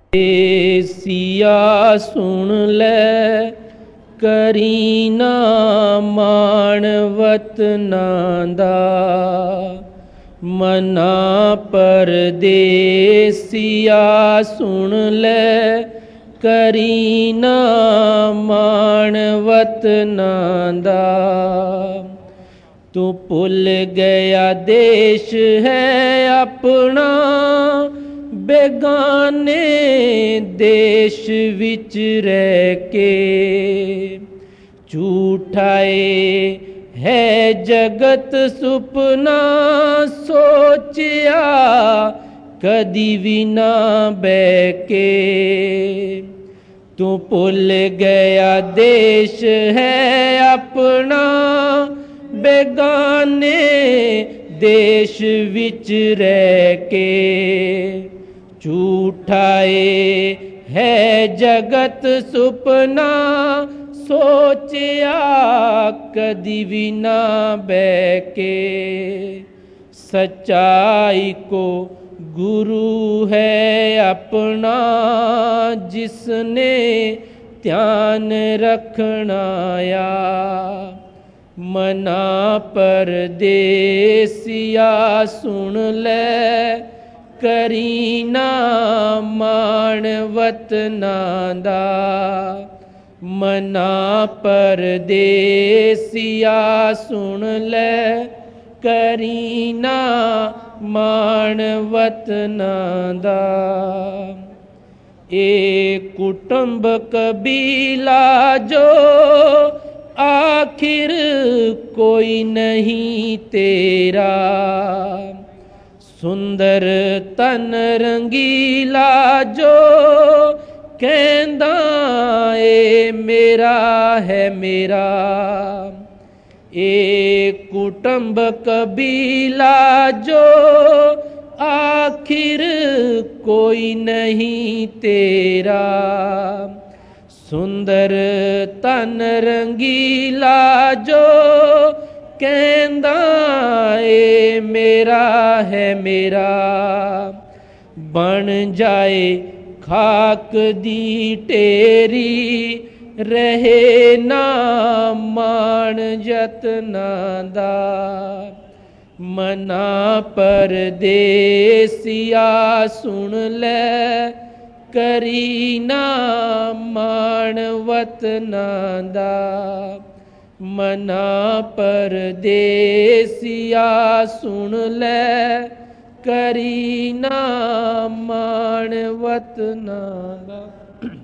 सिया सुन ले करी ना मानवत नांदा, मना परदेसिया सुन ले करी ना मानवत नांदा। तू भुल गया देश है अपना, बेगाने देश विच रह के। झूठाए है जगत सुपना, सोचिया कदी भी ना बैके। तू भुल गया देश है अपना, बेगाने देश विच रह के। झूठाए है जगत सुपना, सोचिया कदी भी ना बैके। सच्चाई को गुरु है अपना, जिसने ध्यान रखनाया। मना परदेसिया सुन ले करी ना मानवत नांदा। मना परदेसिया सुन ले करी ना मानवत नांदा। एक कुटुंब कबीला जो आखिर कोई नहीं तेरा। सुंदर तन रंगीला जो कहंदा ए मेरा है मेरा। एक कुटुंब कबीला जो आखिर कोई नहीं तेरा। सुंदर तन रंगीला जो कहंदा ए मेरा है मेरा। बन जाए खाक दी टेरी, रहे ना मान जतनां दा। मना परदेसिया सुन ले करी ना मानवत नांदा। मना परदेसिया सुन ले करी ना मानवत नांदा।